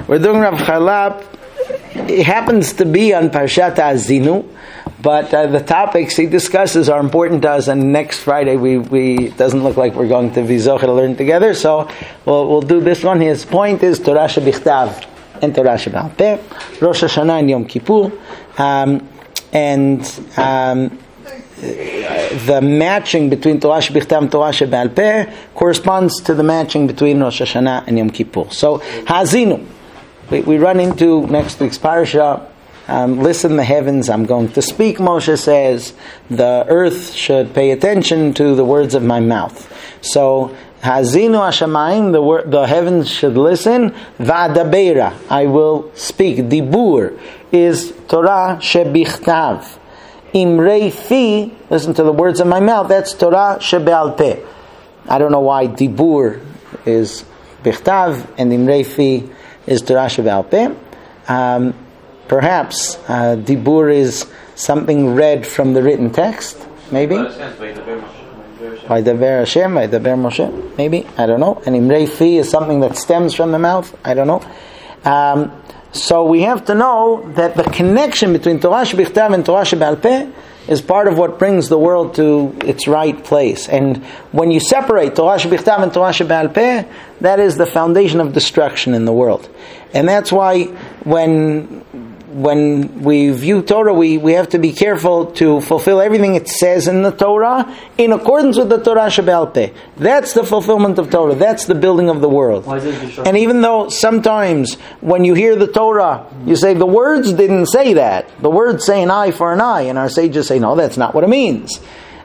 We're doing Rav Charlap. It happens to be on Parshat Azinu, but the topics he discusses are important to us. And next Friday, it doesn't look like we're going to be zocher to learn together. So we'll do this one. His point is Torah shebichtav and Torah sheba'al peh, Rosh Hashanah and Yom Kippur, the matching between Torah shebichtav and Torah sheba'al peh corresponds to the matching between Rosh Hashanah and Yom Kippur. So Hazinu. We run into next week's parasha. Listen, the heavens, I'm going to speak, Moshe says. The earth should pay attention to the words of my mouth. So, Hazinu Hashamayim, the heavens should listen. Va'adabeira, I will speak. Dibur is Torah shebichtav. Imrei fi, listen to the words of my mouth. That's Torah shebe'al peh. I don't know why Dibur is bichtav and Imrei fi is Torah shebe'al peh. Perhaps Dibur is something read from the written text, maybe. Vaydaber Hashem, Vaydaber Moshe, maybe. I don't know. And Imrei fi is something that stems from the mouth. I don't know. So we have to know that the connection between Torah shebichtav and Torah shebe'al peh is part of what brings the world to its right place. And when you separate Torah shebichtav and Torah shebe'al peh, that is the foundation of destruction in the world. And that's why when we view Torah, we have to be careful to fulfill everything it says in the Torah in accordance with the Torah shebe'al peh. That's the fulfillment of Torah. That's the building of the world. And even though sometimes when you hear the Torah, you say the words didn't say that. The words say an eye for an eye, and our sages say no, that's not what it means.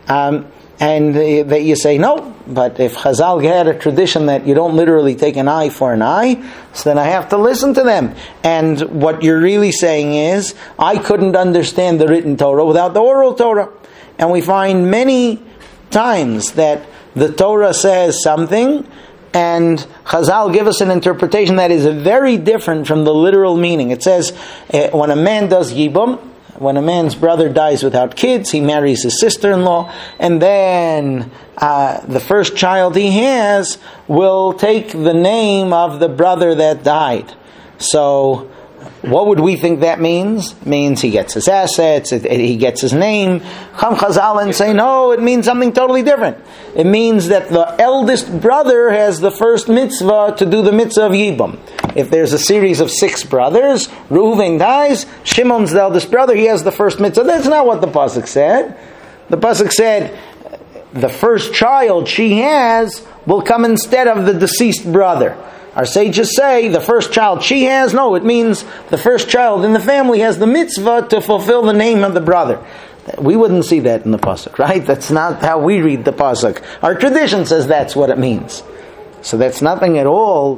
And that you say no, but if Chazal had a tradition that you don't literally take an eye for an eye, so then I have to listen to them. And what you're really saying is, I couldn't understand the written Torah without the oral Torah. And we find many times that the Torah says something, and Chazal give us an interpretation that is very different from the literal meaning. It says, when a man does yibum, when a man's brother dies without kids, he marries his sister-in-law, and then the first child he has will take the name of the brother that died. So, what would we think that means? It means he gets his assets, he gets his name. Come Chazal and say, no, it means something totally different. It means that the eldest brother has the first mitzvah to do the mitzvah of Yibum. If there's a series of 6 brothers, Reuven dies, Shimon's the eldest brother, he has the first mitzvah. That's not what the pasuk said. The pasuk said, the first child she has will come instead of the deceased brother. Our sages say the first child she has, no, it means the first child in the family has the mitzvah to fulfill the name of the brother. We wouldn't see that in the pasuk, right? That's not how we read the pasuk. Our tradition says that's what it means. So that's nothing at all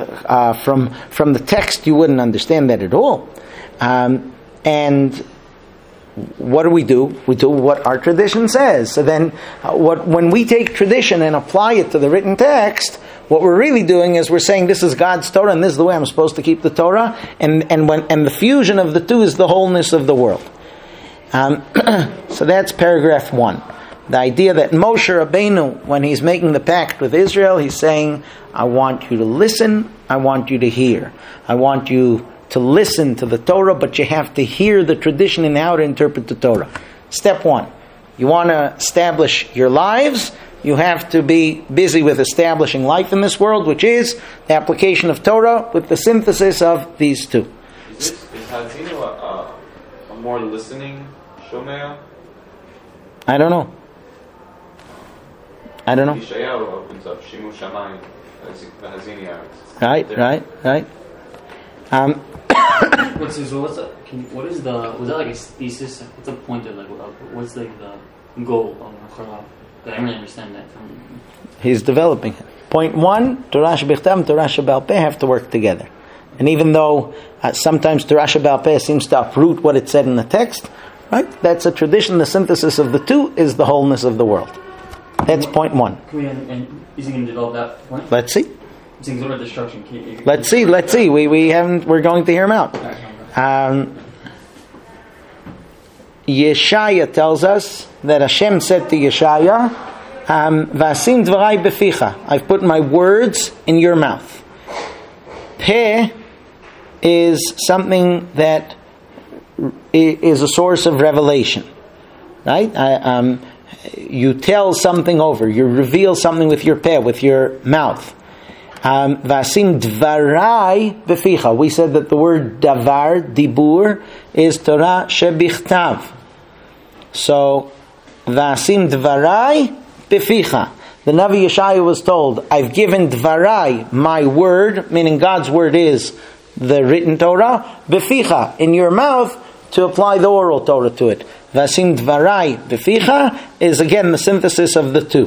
from the text. You wouldn't understand that at all. And what do? We do what our tradition says. So then, when we take tradition and apply it to the written text, what we're really doing is we're saying this is God's Torah and this is the way I'm supposed to keep the Torah, and the fusion of the two is the wholeness of the world. So that's paragraph 1. The idea that Moshe Rabbeinu, when he's making the pact with Israel, he's saying, I want you to listen, I want you to hear. I want you to listen to the Torah, but you have to hear the tradition and how to interpret the Torah. Step 1. You want to establish your lives, you have to be busy with establishing life in this world, which is the application of Torah with the synthesis of these two. Is Hazinu a more listening Shomea? I don't know. Yeshayahu opens up Shimu Shamayim, Hazini Aretz. Right. Was that like a thesis? What's the point of what's like the goal of Chorah? I don't really understand that from. He's developing it. Point 1, Torah shebichtav and Torah shebe'al peh have to work together. And even though sometimes Torah shebe'al peh seems to uproot what it said in the text, right? That's a tradition. The synthesis of the two is the wholeness of the world. That's point 1. Is he going to develop that point? Let's see. Destruction. Let's see. We haven't. We're going to hear him out. Yeshaya tells us that Hashem said to Yeshaya, "Vasim dvarai beficha." I've put my words in your mouth. Peh is something that is a source of revelation, right? You tell something over, you reveal something with your peh, with your mouth. Vasim dvarai beficha. We said that the word davar, dibur, is Torah shebichtav. So, vasim dvarai beficha. The Navi Yeshaya was told, I've given dvarai, my word, meaning God's word is the written Torah, beficha, in your mouth, to apply the oral Torah to it. Vasim dvarai beficha is again the synthesis of the two.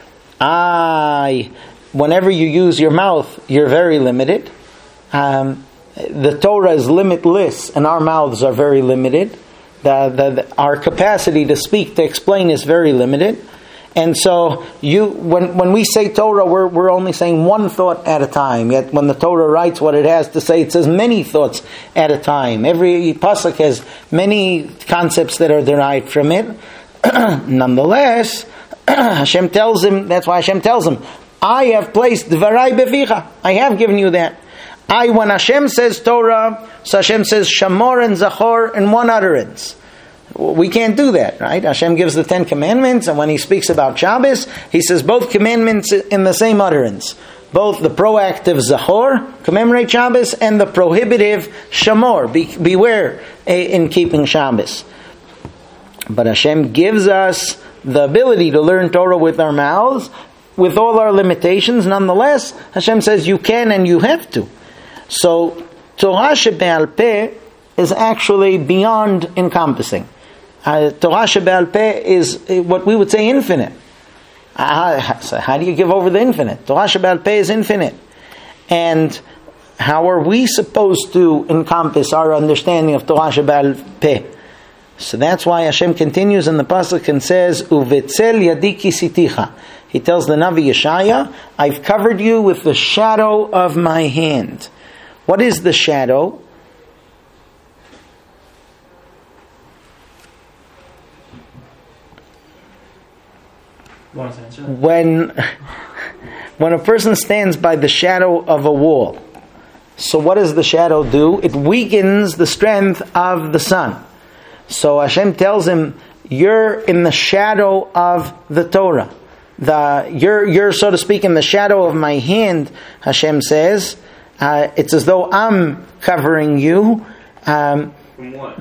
Whenever you use your mouth, you're very limited. The Torah is limitless, and our mouths are very limited. Our capacity to speak, to explain, is very limited. And so, when we say Torah, we're only saying one thought at a time. Yet, when the Torah writes what it has to say, it says many thoughts at a time. Every pasuk has many concepts that are derived from it. Nonetheless, Hashem tells him. That's why Hashem tells him, I have placed dvarai beficha. I have given you that. When Hashem says Torah, so Hashem says shamor and zachor in one utterance. We can't do that, right? Hashem gives the 10 Commandments, and when He speaks about Shabbos, He says both commandments in the same utterance. Both the proactive zachor, commemorate Shabbos, and the prohibitive shamor, beware in keeping Shabbos. But Hashem gives us the ability to learn Torah with our mouths, with all our limitations. Nonetheless, Hashem says you can and you have to. So, Torah shebe'al peh is actually beyond encompassing. Torah shebe'al peh is what we would say infinite. So how do you give over the infinite? Torah shebe'al peh is infinite. And how are we supposed to encompass our understanding of Torah shebe'al peh? So that's why Hashem continues in the pasuk and says, "Uvetzel yadi kisiticha." He tells the Navi Yeshaya, I've covered you with the shadow of my hand. What is the shadow? You want to answer that? When a person stands by the shadow of a wall, so what does the shadow do? It weakens the strength of the sun. So Hashem tells him, you're in the shadow of the Torah. You're so to speak in the shadow of my hand, Hashem says. It's as though I'm covering you. From what?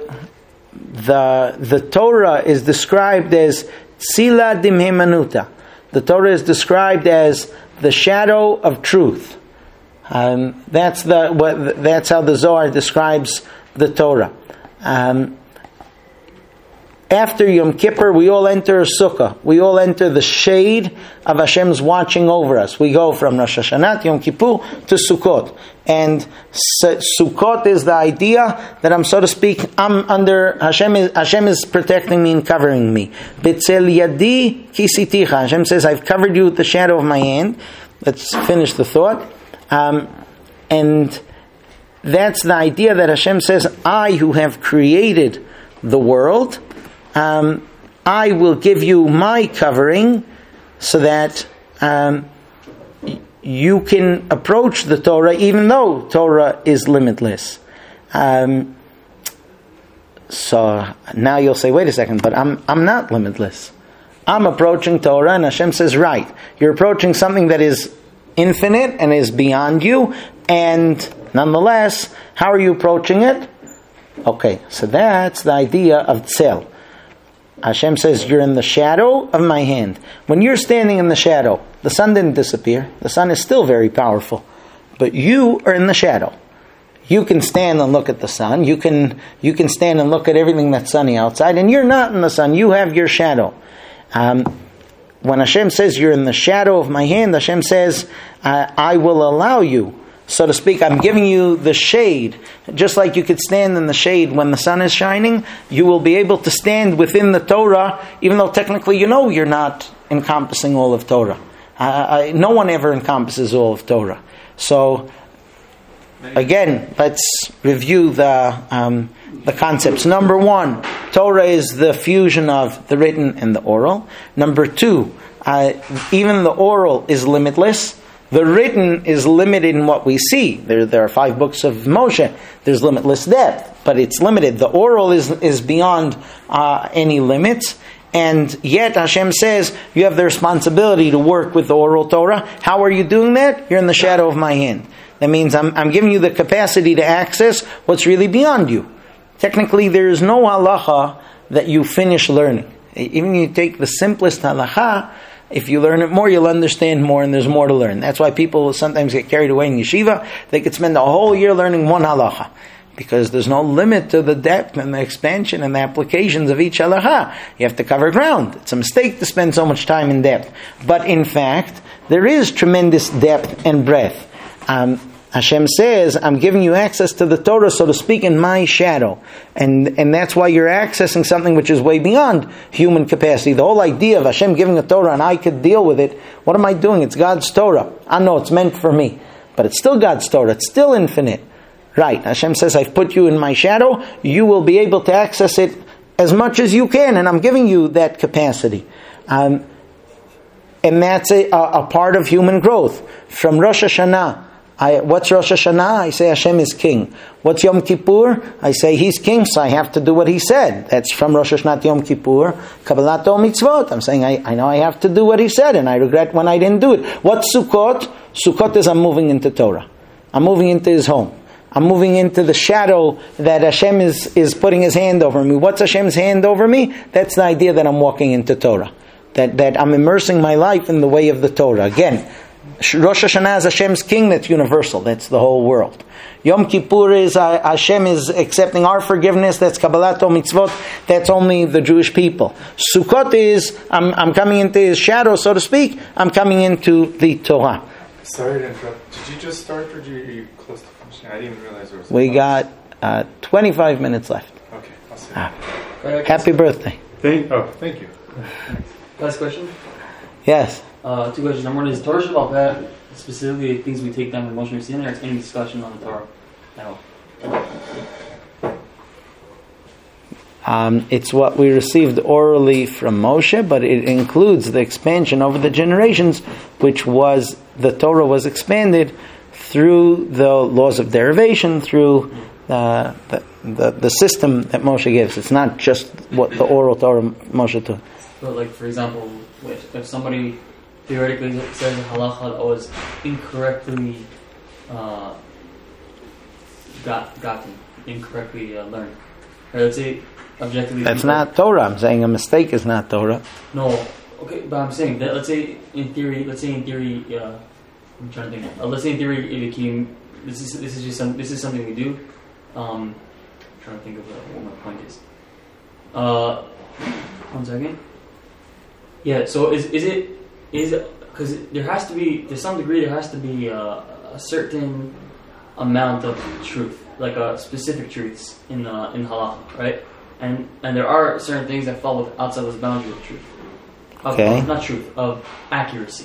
The Torah is described as Tzila dimhemanuta. The Torah is described as the shadow of truth. That's how the Zohar describes the Torah. After Yom Kippur, we all enter Sukkah. We all enter the shade of Hashem's watching over us. We go from Rosh Hashanah, Yom Kippur, to Sukkot. And Sukkot is the idea that I'm, so to speak, I'm under, Hashem is protecting me and covering me. Betzel yadi kisiticha. Hashem says, I've covered you with the shadow of my hand. Let's finish the thought. And that's the idea that Hashem says, I who have created the world, I will give you my covering so that you can approach the Torah even though Torah is limitless. So now you'll say, wait a second, but I'm not limitless. I'm approaching Torah, and Hashem says, right, you're approaching something that is infinite and is beyond you, and nonetheless, how are you approaching it? Okay, so that's the idea of tzel. Hashem says, you're in the shadow of my hand. When you're standing in the shadow, the sun didn't disappear. The sun is still very powerful. But you are in the shadow. You can stand and look at the sun. You can stand and look at everything that's sunny outside. And you're not in the sun. You have your shadow. When Hashem says, you're in the shadow of my hand, Hashem says, I will allow you, so to speak, I'm giving you the shade. Just like you could stand in the shade when the sun is shining, you will be able to stand within the Torah, even though technically you know you're not encompassing all of Torah. No one ever encompasses all of Torah. So, again, let's review the concepts. Number one, Torah is the fusion of the written and the oral. Number two, even the oral is limitless. The written is limited in what we see. There are 5 books of Moshe. There's limitless depth, but it's limited. The oral is beyond any limits. And yet Hashem says, you have the responsibility to work with the oral Torah. How are you doing that? You're in the shadow of my hand. That means I'm giving you the capacity to access what's really beyond you. Technically, there is no halacha that you finish learning. Even if you take the simplest halacha, if you learn it more, you'll understand more, and there's more to learn. That's why people sometimes get carried away in yeshiva. They could spend a whole year learning one halacha, because there's no limit to the depth and the expansion and the applications of each halacha. You have to cover ground. It's a mistake to spend so much time in depth. But in fact, there is tremendous depth and breadth. Hashem says, I'm giving you access to the Torah, so to speak, in my shadow. And that's why you're accessing something which is way beyond human capacity. The whole idea of Hashem giving a Torah and I could deal with it, what am I doing? It's God's Torah. I know it's meant for me. But it's still God's Torah. It's still infinite. Right. Hashem says, I've put you in my shadow. You will be able to access it as much as you can. And I'm giving you that capacity. And that's a part of human growth. From Rosh Hashanah, what's Rosh Hashanah? I say Hashem is king. What's Yom Kippur? I say He's king, so I have to do what He said. That's from Rosh Hashanah to Yom Kippur. Kabbalat Ol Mitzvot. I'm saying I know I have to do what He said, and I regret when I didn't do it. What's Sukkot? Sukkot is I'm moving into Torah. I'm moving into His home. I'm moving into the shadow that Hashem is putting His hand over me. What's Hashem's hand over me? That's the idea that I'm walking into Torah. That I'm immersing my life in the way of the Torah. Again, Rosh Hashanah is Hashem's king, that's universal, that's the whole world. Yom Kippur is Hashem is accepting our forgiveness, that's Kabbalat Ol Mitzvot, that's only the Jewish people. Sukkot is, I'm coming into His shadow, so to speak, I'm coming into the Torah. Sorry to interrupt. Did you just start or are you close to finishing? I didn't even realize there was We got 25 minutes left. Okay, I'll see. Happy birthday. Thank you. Last question? Yes. 2 questions. Number 1 is Torah Shabbat Peh, specifically things we take down from Moshe Rabbeinu, or any discussion on the Torah at all? It's what we received orally from Moshe, but it includes the expansion over the generations, which was, the Torah was expanded through the laws of derivation, through the system that Moshe gives. It's not just what the oral Torah Moshe took. So, like, for example, if somebody theoretically says a halacha that was incorrectly incorrectly learned, or let's say objectively, that's not Torah. I'm saying a mistake is not Torah. No, okay, but I'm saying that let's say in theory, I'm trying to think. Let's say in theory it became this is something we do. I'm trying to think of what my point is. 1 second. Yeah. So is it because there has to be, to some degree, there has to be a certain amount of truth, like specific truths in halakha, right? And there are certain things that fall outside those boundaries of truth. Not truth, of accuracy.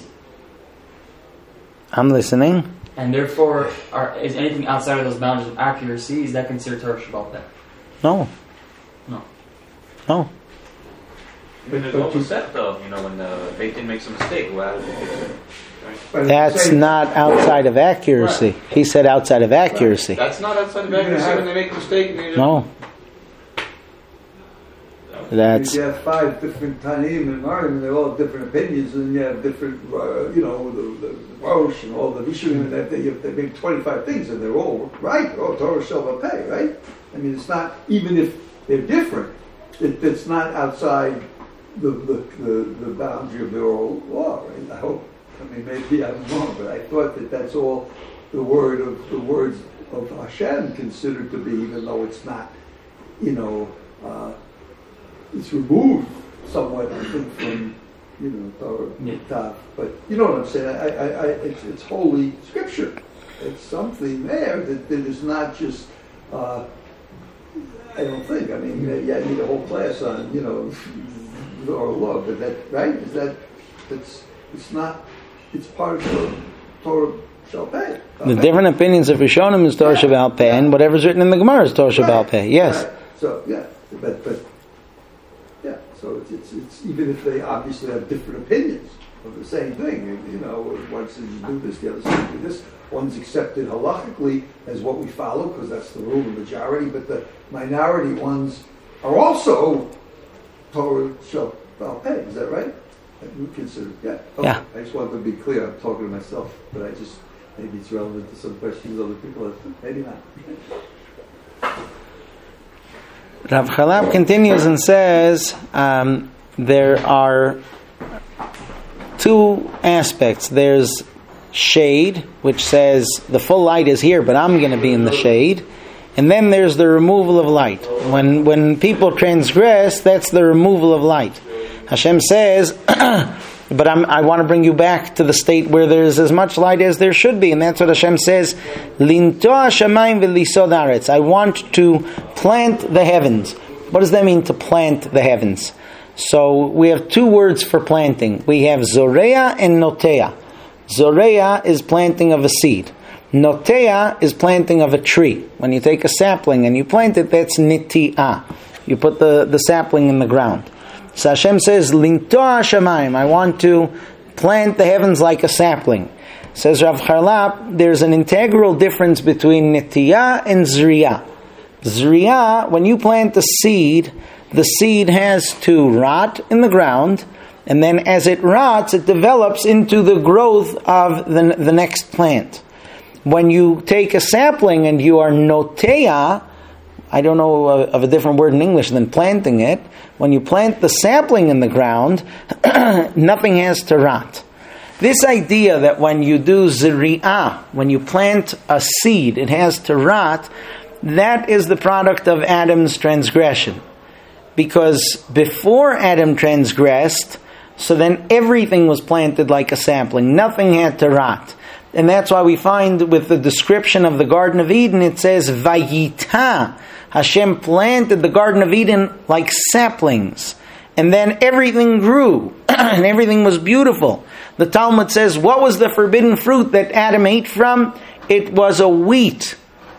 I'm listening. And therefore, is anything outside of those boundaries of accuracy, is that considered Torah Shabbat Peh? No. But there's also set though, when the Beit Din makes a mistake, well, right? That's not outside of accuracy. Right. He said outside of accuracy. Right. That's not outside of accuracy when they make a mistake. No. That's. You have 5 different Tanaim and Marim, and they're all different opinions, and you have different, the Rosh and all the Rishonim, and they make 25 things, and they're all right. Oh, Torah Shabbat Peh, right? I mean, it's not, even if they're different, it's not outside the boundary of the oral law, right? I hope. I mean, maybe I'm wrong, but I thought that's all the words of Hashem considered to be, even though it's not, it's removed somewhat, I think, from Torah Tav. But you know what I'm saying? It's holy scripture. It's something there that is not just. I don't think. I mean, I need a whole class on or law, but that right is that it's not. It's part of the Torah Shabbat Peh. The different opinions of Rishonim is Torah Shabbat Peh, and whatever's written in the Gemara is Torah Shabbat Peh. Yes. Right. So but yeah. So it's even if they obviously have different opinions, of the same thing. You know, one says you do this, the other says you do this. One's accepted halachically as what we follow because that's the rule of the majority, but the minority ones are also Torah Shel Baal Peh. Is that right? You consider, yeah. Okay. Yeah. I just wanted to be clear. I'm talking to myself, but maybe it's relevant to some questions other people have. Maybe not. Rav Chalab continues and says there are two aspects. There's shade, which says the full light is here, but I'm going to be in the shade. And then there's the removal of light. When people transgress, that's the removal of light. Hashem says, but I want to bring you back to the state where there's as much light as there should be. And that's what Hashem says, Lintoa shamayim v'lisod haaretz. I want to plant the heavens. What does that mean, to plant the heavens? So we have two words for planting. We have zorea and notea. Zorea is planting of a seed. Notea is planting of a tree. When you take a sapling and you plant it, that's niti'ah. You put the sapling in the ground. So Hashem says, Lintoa shamayim. I want to plant the heavens like a sapling. Says Rav Charlap, there's an integral difference between niti'ah and zriya. Zriya, when you plant a seed, the seed has to rot in the ground, and then as it rots, it develops into the growth of the next plant. When you take a sapling and you are notea, I don't know of a different word in English than planting it. When you plant the sapling in the ground, nothing has to rot. This idea that when you do zri'ah, when you plant a seed, it has to rot, that is the product of Adam's transgression. Because before Adam transgressed, so then everything was planted like a sapling. Nothing had to rot. And that's why we find with the description of the Garden of Eden, it says, Vayita. Hashem planted the Garden of Eden like saplings. And then everything grew. And everything was beautiful. The Talmud says, what was the forbidden fruit that Adam ate from? It was a wheat.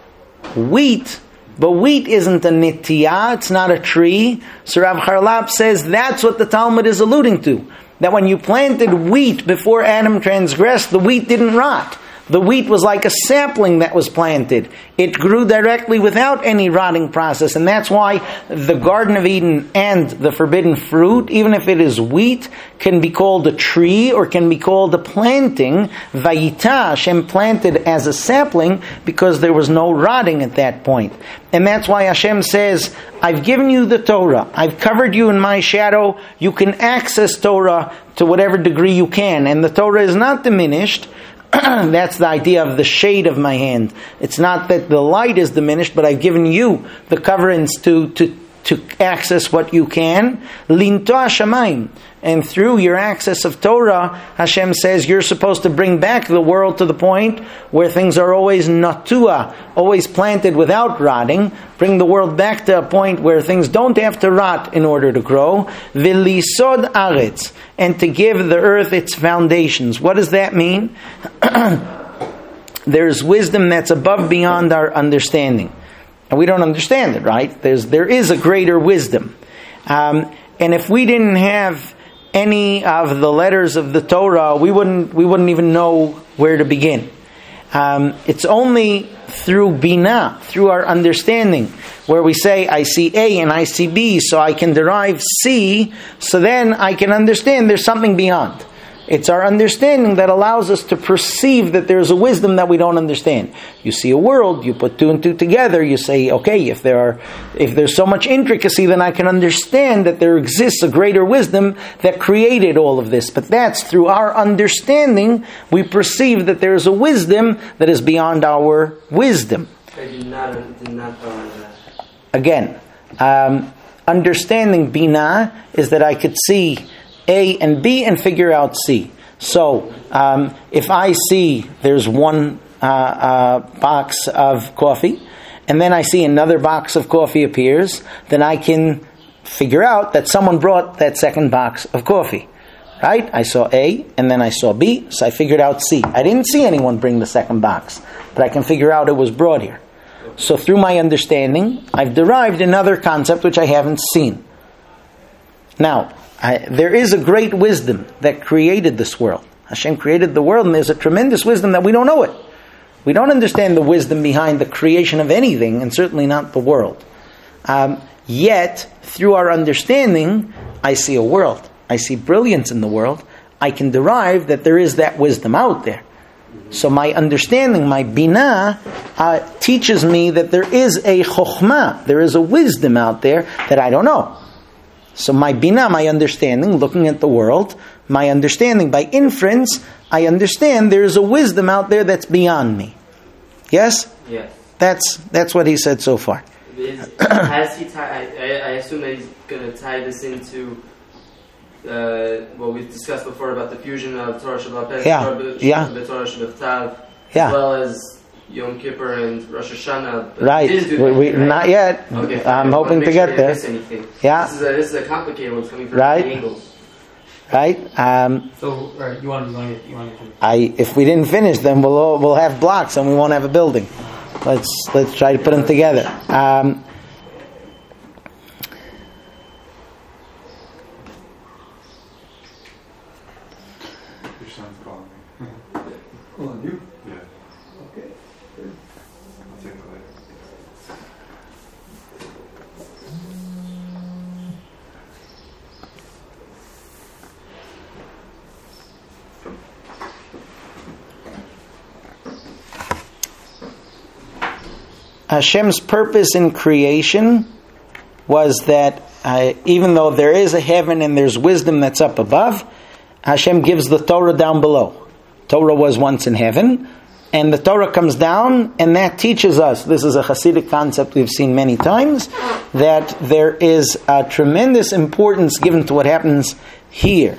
Wheat. But wheat isn't a nitiyah, it's not a tree. So Rav Charlap says that's what the Talmud is alluding to. That when you planted wheat before Adam transgressed, the wheat didn't rot. The wheat was like a sapling that was planted. It grew directly without any rotting process. And that's why the Garden of Eden and the forbidden fruit, even if it is wheat, can be called a tree or can be called a planting. Vayita, Hashem planted as a sapling because there was no rotting at that point. And that's why Hashem says, I've given you the Torah. I've covered you in my shadow. You can access Torah to whatever degree you can. And the Torah is not diminished. That's the idea of the shade of my hand. It's not that the light is diminished, but I've given you the coverings to access what you can. Lintoa shamayim. And through your access of Torah, Hashem says you're supposed to bring back the world to the point where things are always natua, always planted without rotting. Bring the world back to a point where things don't have to rot in order to grow. V'lisod aretz. And to give the earth its foundations. What does that mean? There's wisdom that's above beyond our understanding. And we don't understand it, right? There is a greater wisdom. And if we didn't have any of the letters of the Torah, we wouldn't even know where to begin. It's only through Binah, through our understanding, where we say, I see A and I see B, so I can derive C, so then I can understand there's something beyond. It's our understanding that allows us to perceive that there's a wisdom that we don't understand. You see a world, you put two and two together, you say, okay, if there's so much intricacy, then I can understand that there exists a greater wisdom that created all of this. But that's through our understanding, we perceive that there's a wisdom that is beyond our wisdom. Again, understanding Binah is that I could see A and B and figure out C. So, if I see there's one box of coffee, and then I see another box of coffee appears, then I can figure out that someone brought that second box of coffee. Right? I saw A, and then I saw B, so I figured out C. I didn't see anyone bring the second box, but I can figure out it was brought here. So through my understanding, I've derived another concept which I haven't seen. Now, There is a great wisdom that created this world. Hashem created the world, and there's a tremendous wisdom that we don't know it. We don't understand the wisdom behind the creation of anything, and certainly not the world. Yet, through our understanding, I see a world. I see brilliance in the world. I can derive that there is that wisdom out there. So my understanding, my binah, teaches me that there is a chokhmah, there is a wisdom out there that I don't know. So my binah, my understanding, looking at the world, my understanding by inference, I understand there is a wisdom out there that's beyond me. Yes? Yes. That's what he said so far. Has he I assume that he's going to tie this into what we've discussed before about the fusion of Torah Shabbat Pesach, Torah Shabbat as well as Yom Kippur and Rosh Hashanah. Right. Right? Not yet. Okay. I'm hoping to get there. Yeah. This is a complicated one. It's coming from many angles. Right. You want to if we didn't finish, then we'll have blocks and we won't have a building. Let's try to put them together. Your son's calling me. Calling you? Yeah. Okay. Good. I'll take it later. Hashem's purpose in creation was that even though there is a heaven and there's wisdom that's up above, Hashem gives the Torah down below. Torah was once in heaven, and the Torah comes down, and that teaches us, this is a Hasidic concept we've seen many times, that there is a tremendous importance given to what happens here.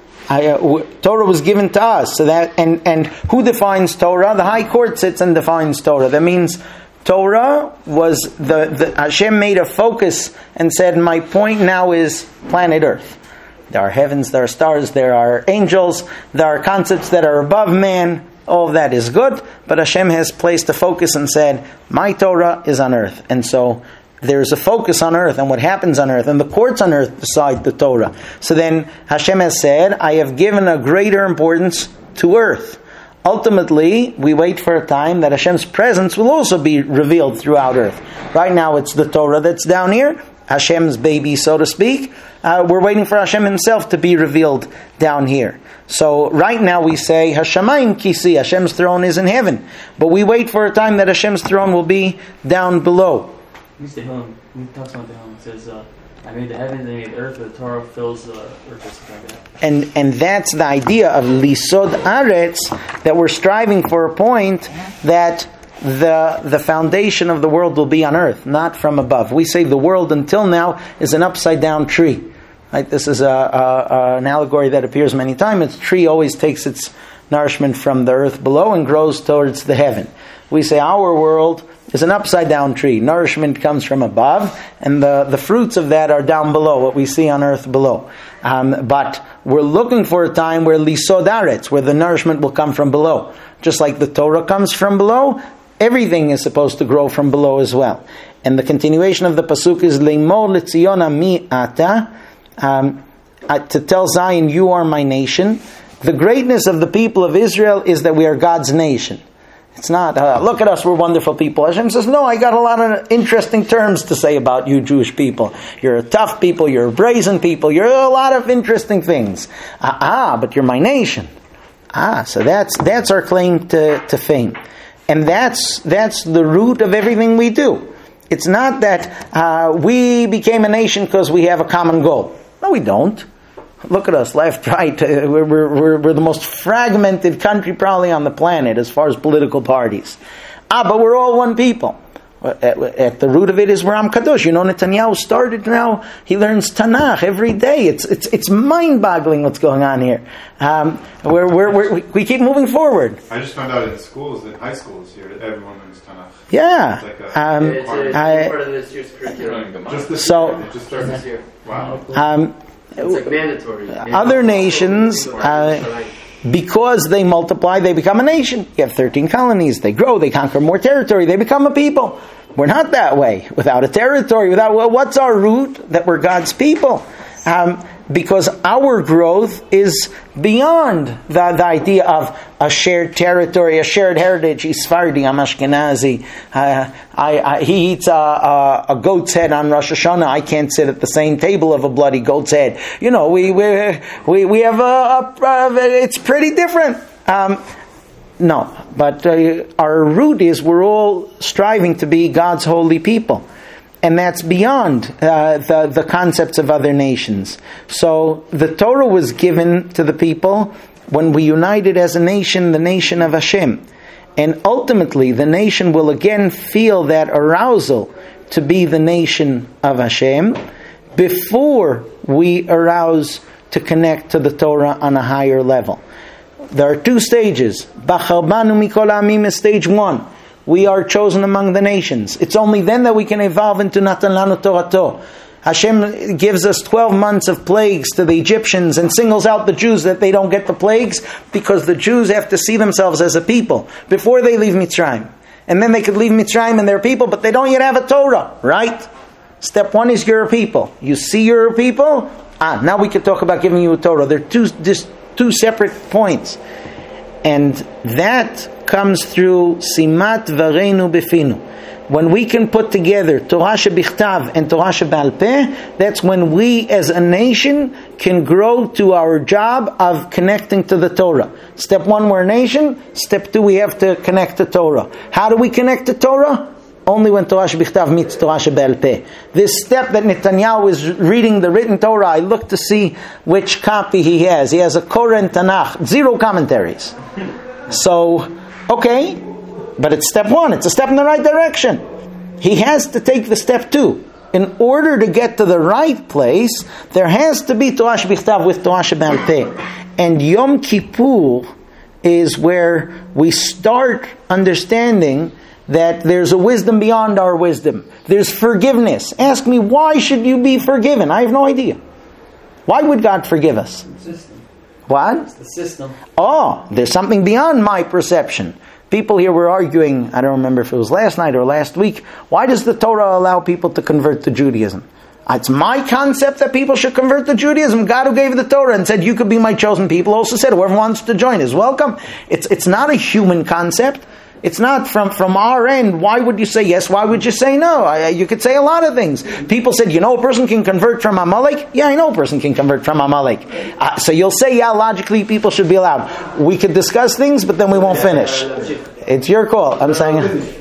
Torah was given to us, so that and who defines Torah? The High Court sits and defines Torah. That means Torah was the Hashem made a focus and said, my point now is planet Earth. There are heavens, there are stars, there are angels, there are concepts that are above man. All of that is good, but Hashem has placed a focus and said, my Torah is on earth. And so there's a focus on earth and what happens on earth, and the courts on earth decide the Torah. So then Hashem has said, I have given a greater importance to earth. Ultimately, we wait for a time that Hashem's presence will also be revealed throughout earth. Right now it's the Torah that's down here, Hashem's baby, so to speak. We're waiting for Hashem himself to be revealed down here. So right now we say, Hashemayim kisi, Hashem's throne is in heaven. But we wait for a time that Hashem's throne will be down below. He talks about the Tehillim. It says, I made the heavens, I made the earth, the Torah fills the earth, or something like that. And that's the idea of Lisod Aretz, that we're striving for a point that the foundation of the world will be on earth, not from above. We say the world until now is an upside down tree. Right? This is an allegory that appears many times. A tree always takes its nourishment from the earth below and grows towards the heaven. We say our world is an upside down tree. Nourishment comes from above, and the fruits of that are down below, what we see on earth below. But we're looking for a time where Lisod Aretz, where the nourishment will come from below. Just like the Torah comes from below, everything is supposed to grow from below as well. And the continuation of the pasuk is Leimor Letziona mi ata, to tell Zion, you are my nation. The greatness of the people of Israel is that we are God's nation. It's not, look at us, we're wonderful people. Hashem says, no, I got a lot of interesting terms to say about you Jewish people. You're a tough people, you're a brazen people, you're a lot of interesting things. But you're my nation. So that's our claim to fame. And that's the root of everything we do. It's not that we became a nation because we have a common goal. No, we don't. Look at us, left, right. We're the most fragmented country probably on the planet as far as political parties. But we're all one people. At the root of it is we're Am Kadosh. You know, Netanyahu started now. He learns Tanakh every day. It's mind-boggling what's going on here. We keep moving forward. I just found out in schools, in high schools here, that everyone learns Tanakh. Yeah. It's like it's part of this year's curriculum. Just this So- year. It just started this year. Wow. It's like mandatory. Other nations, because they multiply, they become a nation. You have 13 colonies, they grow, they conquer more territory, they become a people. We're not that way. Without a territory, what's our root? That we're God's people. because our growth is beyond the idea of a shared territory, a shared heritage. He's Sephardi, I'm Ashkenazi. He eats a goat's head on Rosh Hashanah. I can't sit at the same table of a bloody goat's head. We have it's pretty different. No, but our root is we're all striving to be God's holy people. And that's beyond the concepts of other nations. So the Torah was given to the people when we united as a nation, the nation of Hashem. And ultimately, the nation will again feel that arousal to be the nation of Hashem before we arouse to connect to the Torah on a higher level. There are two stages. Bachar banu mikol ha'amim is stage 1. We are chosen among the nations. It's only then that we can evolve into Natan Lanu Torato. Hashem gives us 12 months of plagues to the Egyptians and singles out the Jews that they don't get the plagues because the Jews have to see themselves as a people before they leave Mitzrayim. And then they could leave Mitzrayim and their people, but they don't yet have a Torah, right? Step 1 is you're a people. You see you're a people? Now we can talk about giving you a Torah. They're two separate points. And that comes through Simat Vareinu Befinu. When we can put together Torah Shebichtav and Torah Shebe'al Peh, that's when we as a nation can grow to our job of connecting to the Torah. Step 1, we're a nation. Step 2, we have to connect to Torah. How do we connect to Torah? Only when Torah Shebichtav meets Torah Shebe'al Peh. This step that Netanyahu is reading the written Torah, I look to see which copy he has. He has a Korah and Tanakh, 0 commentaries. So, okay, but it's step 1. It's a step in the right direction. He has to take the step 2. In order to get to the right place, there has to be Torah Shebichtav with Torah Shebe'al Peh. And Yom Kippur is where we start understanding that there's a wisdom beyond our wisdom. There's forgiveness. Ask me, why should you be forgiven? I have no idea. Why would God forgive us? What? It's the system. There's something beyond my perception. People here were arguing, I don't remember if it was last night or last week, why does the Torah allow people to convert to Judaism? It's my concept that people should convert to Judaism. God who gave the Torah and said, you could be my chosen people, also said, whoever wants to join is welcome. It's not a human concept. It's not from our end. Why would you say yes? Why would you say no? You could say a lot of things. People said, a person can convert from Amalek? Yeah, I know a person can convert from Amalek. So you'll say, yeah, logically people should be allowed. We could discuss things, but then we won't finish. It's your call. I'm saying,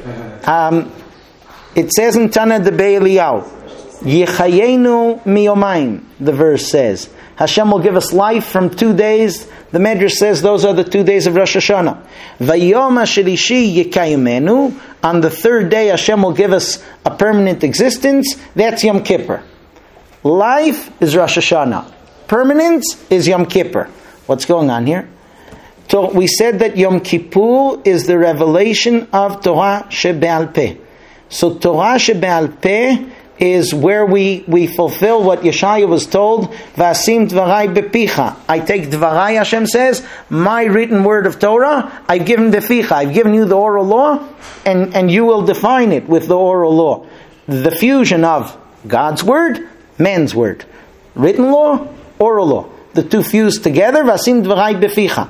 it says in Tana Debei Eliyahu, Yechayenu miyomayim, the verse says. Hashem will give us life from 2 days. The Medrash says those are the 2 days of Rosh Hashanah. Vayom HaShelishi Yekayimenu. On the 3rd day, Hashem will give us a permanent existence. That's Yom Kippur. Life is Rosh Hashanah. Permanence is Yom Kippur. What's going on here? So we said that Yom Kippur is the revelation of Torah Shebe'al Peh. So Torah Shebe'al Peh is where we fulfill what Yeshaya was told, Vasim Dvarai Bepicha. I take Dvarai, Hashem says, my written word of Torah, I've given Bepicha, I've given you the oral law, and you will define it with the oral law. The fusion of God's word, man's word. Written law, oral law. The two fused together, Vasim Dvarai Bepicha.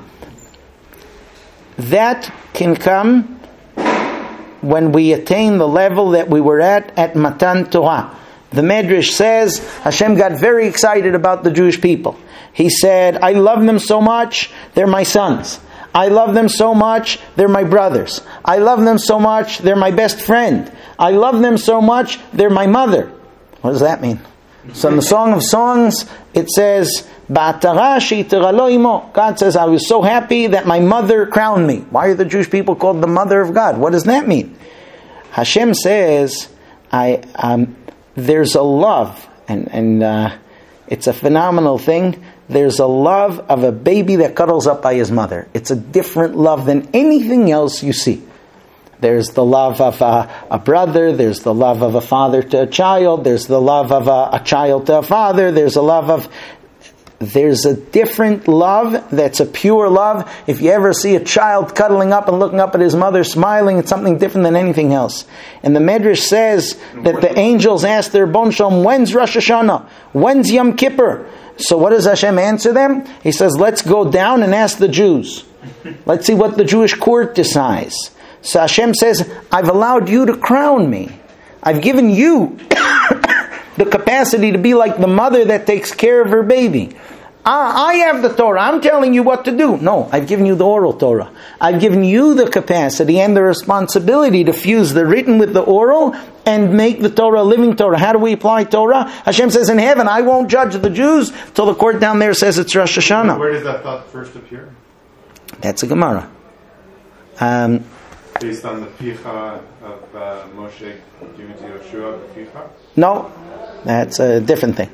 That can come when we attain the level that we were at Matan Torah. The Medrash says Hashem got very excited about the Jewish people. He said, I love them so much, they're my sons. I love them so much, they're my brothers. I love them so much, they're my best friend. I love them so much, they're my mother. What does that mean? So in the Song of Songs, it says, God says, I was so happy that my mother crowned me. Why are the Jewish people called the mother of God? What does that mean? Hashem says, there's a love, and it's a phenomenal thing. There's a love of a baby that cuddles up by his mother. It's a different love than anything else you see. There's the love of a brother, there's the love of a father to a child, there's the love of a child to a father, there's a love of... There's a different love that's a pure love. If you ever see a child cuddling up and looking up at his mother smiling, it's something different than anything else. And the Medrash says that the angels ask their Bon Shalom, when's Rosh Hashanah? When's Yom Kippur? So what does Hashem answer them? He says, let's go down and ask the Jews. Let's see what the Jewish court decides. So Hashem says, I've allowed you to crown me. I've given you the capacity to be like the mother that takes care of her baby. I have the Torah. I'm telling you what to do. No, I've given you the oral Torah. I've given you the capacity and the responsibility to fuse the written with the oral and make the Torah a living Torah. How do we apply Torah? Hashem says in heaven, I won't judge the Jews till the court down there says it's Rosh Hashanah. Where does that thought first appear? That's a Gemara. Based on the Picha of Moshe giving to Yeshua, the Picha? No, that's a different thing.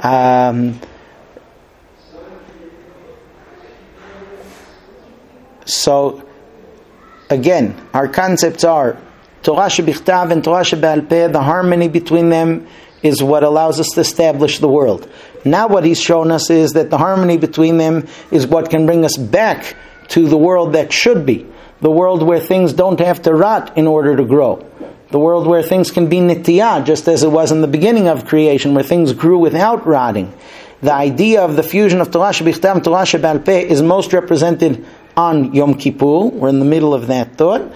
So, again, our concepts are Torah shebichtav and Torah shebe'al peh. The harmony between them is what allows us to establish the world. Now what he's shown us is that the harmony between them is what can bring us back to the world that should be. The world where things don't have to rot in order to grow. The world where things can be nitiyah, just as it was in the beginning of creation, where things grew without rotting. The idea of the fusion of Torah shebichtav and Torah shebe'al peh is most represented on Yom Kippur. We're in the middle of that thought.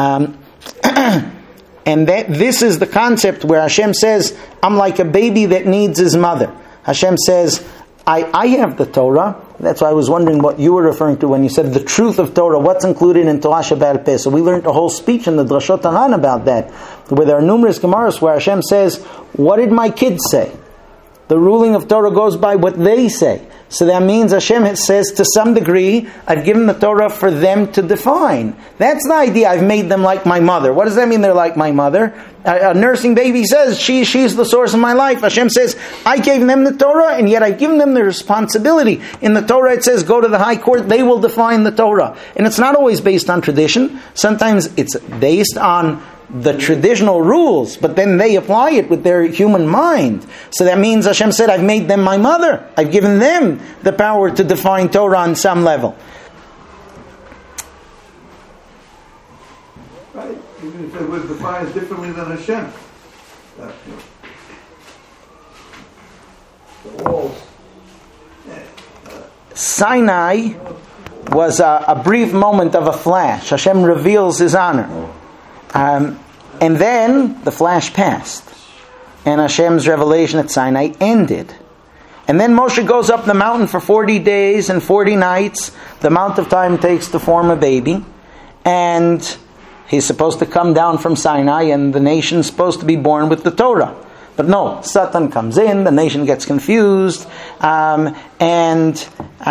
And this is the concept where Hashem says, I'm like a baby that needs his mother. Hashem says, I have the Torah. That's why I was wondering what you were referring to when you said the truth of Torah. What's included in Torah shebe'al peh? So we learned a whole speech in the Drashot Haran about that, where there are numerous Gemaras where Hashem says, what did my kids say? The ruling of Torah goes by what they say. So that means Hashem says, to some degree, I've given the Torah for them to define. That's the idea. I've made them like my mother. What does that mean, they're like my mother? A nursing baby says, she's the source of my life. Hashem says, I gave them the Torah, and yet I've given them the responsibility. In the Torah it says, go to the high court, they will define the Torah. And it's not always based on tradition. Sometimes it's based on the traditional rules, but then they apply it with their human mind. So that means Hashem said, I've made them my mother. I've given them the power to define Torah on some level. Right? Even if it was defined differently than Hashem. The walls. Sinai was a brief moment of a flash. Hashem reveals his honor. And then the flash passed. And Hashem's revelation at Sinai ended. And then Moshe goes up the mountain for 40 days and 40 nights. The amount of time it takes to form a baby. And he's supposed to come down from Sinai and the nation's supposed to be born with the Torah. But no, Satan comes in, the nation gets confused, and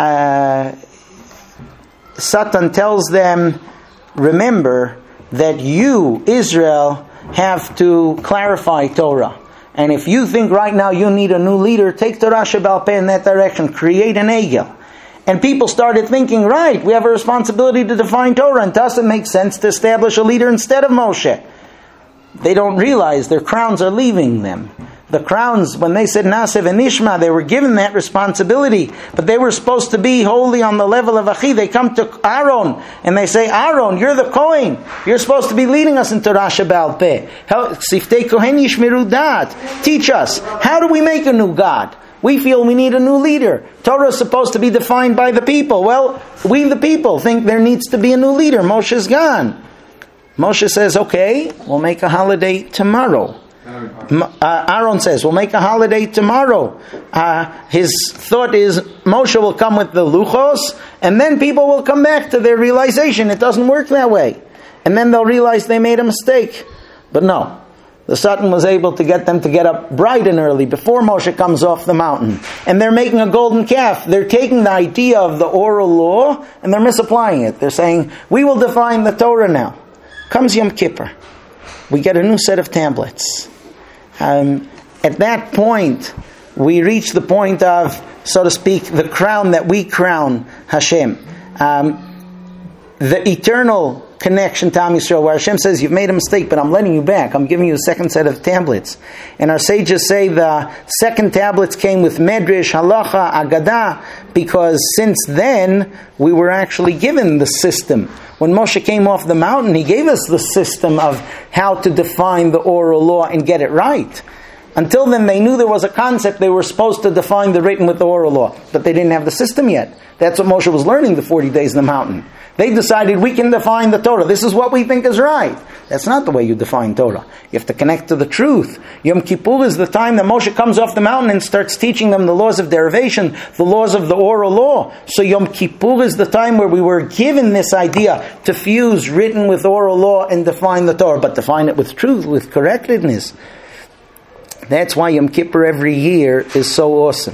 Satan tells them, remember that you, Israel, have to clarify Torah. And if you think right now you need a new leader, take Torah shebe'al peh in that direction. Create an Egel. And people started thinking, right, we have a responsibility to define Torah, and thus it makes sense to establish a leader instead of Moshe. They don't realize their crowns are leaving them. The crowns, when they said Nasev and Nishma, they were given that responsibility, but they were supposed to be holy on the level of Achi. They come to Aaron and they say, Aaron, you're the Kohen. You're supposed to be leading us in Torah shebe'al peh. Siftei Kohen yishmeru dat. Teach us. How do we make a new God? We feel we need a new leader. Torah is supposed to be defined by the people. Well, we the people think there needs to be a new leader. Moshe's gone. Moshe says, okay, we'll make a holiday tomorrow. Aaron says, we'll make a holiday tomorrow. His thought is, Moshe will come with the luchos, and then people will come back to their realization. It doesn't work that way. And then they'll realize they made a mistake. But no. The Satan was able to get them to get up bright and early before Moshe comes off the mountain. And they're making a golden calf. They're taking the idea of the oral law and they're misapplying it. They're saying, we will define the Torah now. Comes Yom Kippur. We get a new set of tablets. At that point, we reach the point of, so to speak, the crown that we crown Hashem. The eternal connection to Am Yisrael, where Hashem says, you've made a mistake, but I'm letting you back. I'm giving you a second set of tablets. And our sages say the second tablets came with Medrash, Halacha, Agadah, because since then, we were actually given the system. When Moshe came off the mountain, he gave us the system of how to define the oral law and get it right. Until then, they knew there was a concept. They were supposed to define the written with the oral law, but they didn't have the system yet. That's what Moshe was learning the 40 days in the mountain. They decided we can define the Torah. This is what we think is right. That's not the way you define Torah. You have to connect to the truth. Yom Kippur is the time that Moshe comes off the mountain and starts teaching them the laws of derivation, the laws of the oral law. So Yom Kippur is the time where we were given this idea to fuse written with oral law and define the Torah, but define it with truth, with correctness. That's why Yom Kippur every year is so awesome.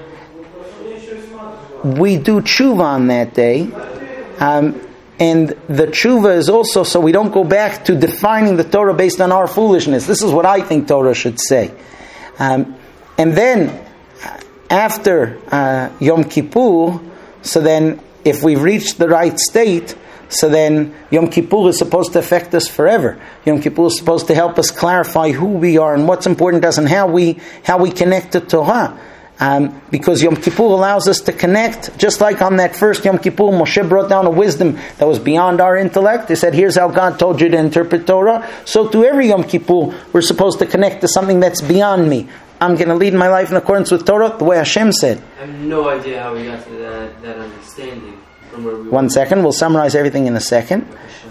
We do tshuva on that day. And the tshuva is also so we don't go back to defining the Torah based on our foolishness. This is what I think Torah should say. And then, after Yom Kippur, so then if we've reached the right state, so then Yom Kippur is supposed to affect us forever. Yom Kippur is supposed to help us clarify who we are and what's important to us and how we connect to Torah. Because Yom Kippur allows us to connect, just like on that first Yom Kippur, Moshe brought down a wisdom that was beyond our intellect. He said, here's how God told you to interpret Torah. So to every Yom Kippur, we're supposed to connect to something that's beyond me. I'm going to lead my life in accordance with Torah, the way Hashem said. I have no idea how we got to that understanding from where we were. 1 second, we'll summarize everything in a second.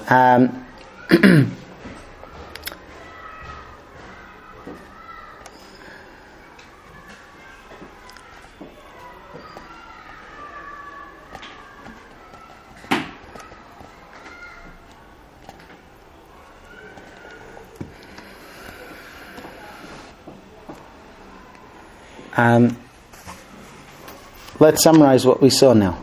Let's summarize what we saw now.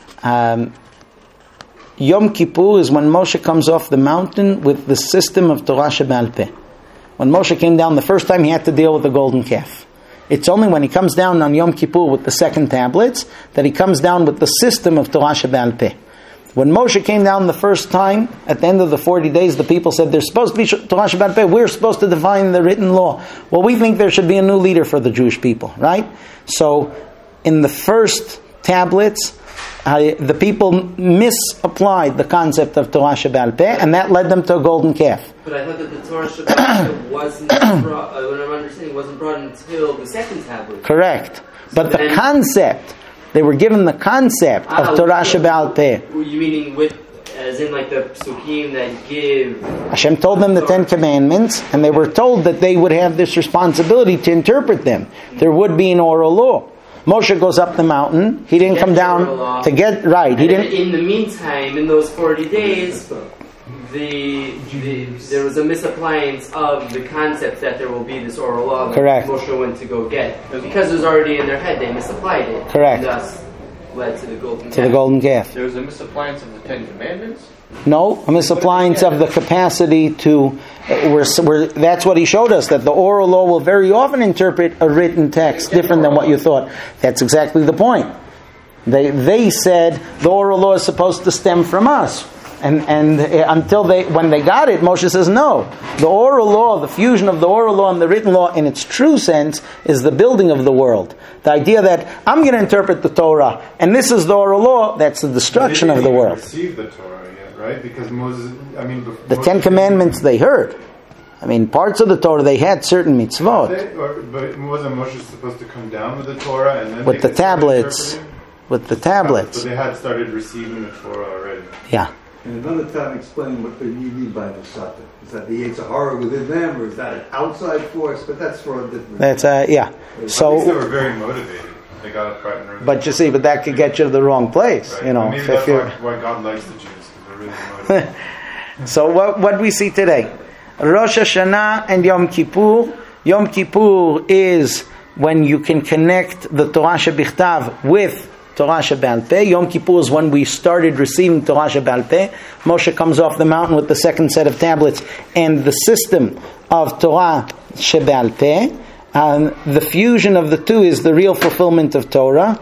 Yom Kippur is when Moshe comes off the mountain with the system of Torah Shebe'al Peh. When Moshe came down the first time, he had to deal with the golden calf. It's only when he comes down on Yom Kippur with the second tablets that he comes down with the system of Torah Shebe'al Peh. When Moshe came down the first time, at the end of the 40 days, the people said, there's supposed to be Torah Shebe'al Peh, we're supposed to define the written law. Well, we think there should be a new leader for the Jewish people, right? So, in the first tablets, the people misapplied the concept of Torah Shebe'al Peh, and that led them to a golden calf. But I thought that the Torah Shebe'al Peh wasn't brought, what I'm understanding, wasn't brought until the second tablet. Correct. But the concept, they were given the concept of Torah Shebe'al Peh. You meaning with, as in like the psukim that give... Hashem told them the 10 commandments, and they were told that they would have this responsibility to interpret them. There would be an oral law. Moshe goes up the mountain. He didn't come down to get right. He didn't. In the meantime, in those 40 days, there was a misappliance of the concept that there will be this oral law that Correct. Moshe went to go get. Because it was already in their head, they misapplied it. Correct. And thus led to the golden calf. To the golden calf. There was a misappliance of the 10 Commandments? No, a misappliance of the capacity to... that's what he showed us, that the oral law will very often interpret a written text different than what you thought. That's exactly the point. They said the oral law is supposed to stem from us. And until when they got it, Moshe says no. The oral law, the fusion of the oral law and the written law in its true sense is the building of the world. The idea that I'm going to interpret the Torah and this is the oral law, that's the destruction of the world. Received the Torah yet, right? Because Moses, the 10 Commandments they heard. Parts of the Torah they had certain mitzvot. But wasn't Moshe supposed to come down with the Torah and then with the tablets? With the tablets. So they had started receiving the Torah already. Yeah. And another time explain what you mean by the Satan. Is that the Yetzer Hara within them, or is that an outside force? But that's for a different... That's, yeah. So they were very motivated. They got up right and... But you see, that could get you to the wrong place. Right. Maybe that's why God likes the Jews, because they're really motivated. So what we see today? Rosh Hashanah and Yom Kippur. Yom Kippur is when you can connect the Torah Shebichtav with Torah Shebe'al Peh. Yom Kippur is when we started receiving Torah Shebe'al Peh. Moshe comes off the mountain with the second set of tablets and the system of Torah Shebe'al Peh. The fusion of the two is the real fulfillment of Torah.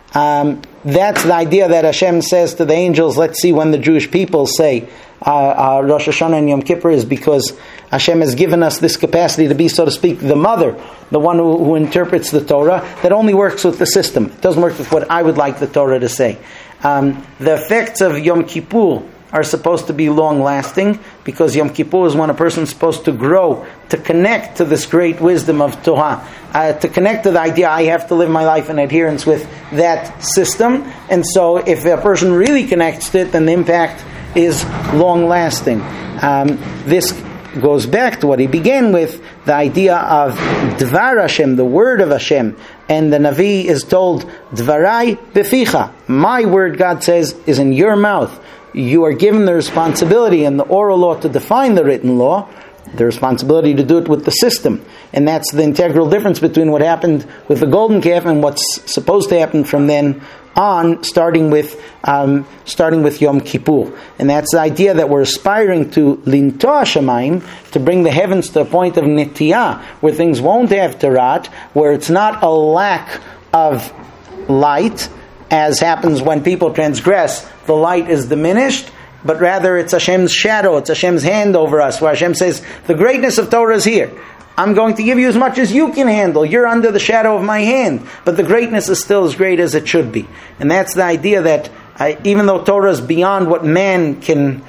That's the idea that Hashem says to the angels, let's see when the Jewish people say Rosh Hashanah and Yom Kippur is because Hashem has given us this capacity to be, so to speak, the mother, the one who interprets the Torah, that only works with the system. It doesn't work with what I would like the Torah to say. The effects of Yom Kippur are supposed to be long-lasting, because Yom Kippur is when a person is supposed to grow, to connect to this great wisdom of Torah, to connect to the idea I have to live my life in adherence with that system. And so if a person really connects to it, then the impact is long-lasting. This goes back to what he began with, the idea of Dvar Hashem, the word of Hashem. And the Navi is told, Dvarai beficha, my word, God says, is in your mouth. You are given the responsibility in the oral law to define the written law, the responsibility to do it with the system. And that's the integral difference between what happened with the golden calf and what's supposed to happen from then on, starting with Yom Kippur. And that's the idea that we're aspiring to Lintoa Shamayim, to bring the heavens to a point of Nitiyah, where things won't have to rot, where it's not a lack of light, as happens when people transgress, the light is diminished, but rather it's Hashem's shadow, it's Hashem's hand over us, where Hashem says, the greatness of Torah is here. I'm going to give you as much as you can handle. You're under the shadow of my hand. But the greatness is still as great as it should be. And that's the idea that even though Torah is beyond what man can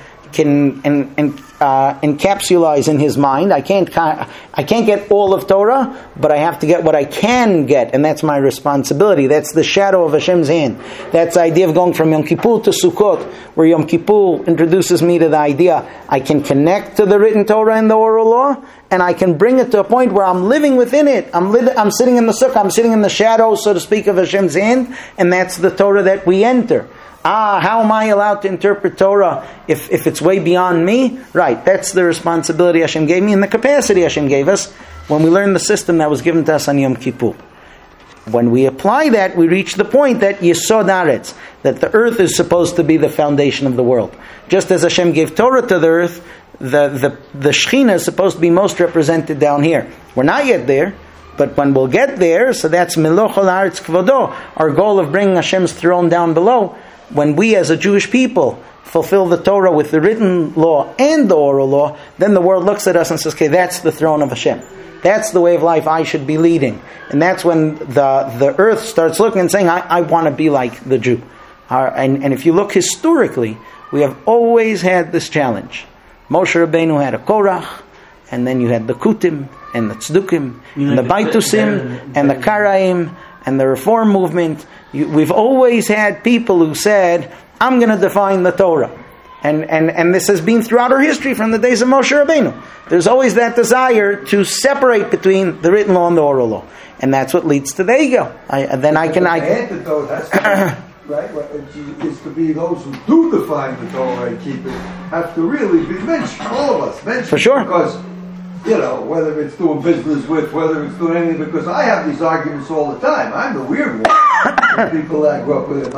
encapsulize in his mind, I can't get all of Torah, but I have to get what I can get, and that's my responsibility. That's the shadow of Hashem's hand. That's the idea of going from Yom Kippur to Sukkot, where Yom Kippur introduces me to the idea I can connect to the written Torah and the oral law, and I can bring it to a point where I'm living within it. I'm sitting in the sukkah, I'm sitting in the shadow, so to speak, of Hashem's hand, and that's the Torah that we enter. How am I allowed to interpret Torah if it's way beyond me? Right, that's the responsibility Hashem gave me and the capacity Hashem gave us when we learn the system that was given to us on Yom Kippur. When we apply that, we reach the point that Yesod Haaretz, that the earth is supposed to be the foundation of the world. Just as Hashem gave Torah to the earth, the Shekhinah is supposed to be most represented down here. We're not yet there, but when we'll get there, so that's Meloch Haaretz Kvodo, our goal of bringing Hashem's throne down below. When we as a Jewish people fulfill the Torah with the written law and the oral law, then the world looks at us and says, okay, that's the throne of Hashem. That's the way of life I should be leading. And that's when the earth starts looking and saying, I want to be like the Jew. And if you look historically, we have always had this challenge. Moshe Rabbeinu had a Korach, and then you had the Kutim, and the Tzdukim, and the Baitusim, and the Karaim, and the Reform movement. We've always had people who said, I'm going to define the Torah. And this has been throughout our history from the days of Moshe Rabbeinu. There's always that desire to separate between the written law and the oral law. And that's what leads to the ego. The antidote has to be, right, is to be those who do define the Torah and keep it, have to really be mentioned, all of us mentioned. For sure. Because, whether it's doing business with, whether it's doing anything, because I have these arguments all the time. I'm the weird one. The people that I grew up with.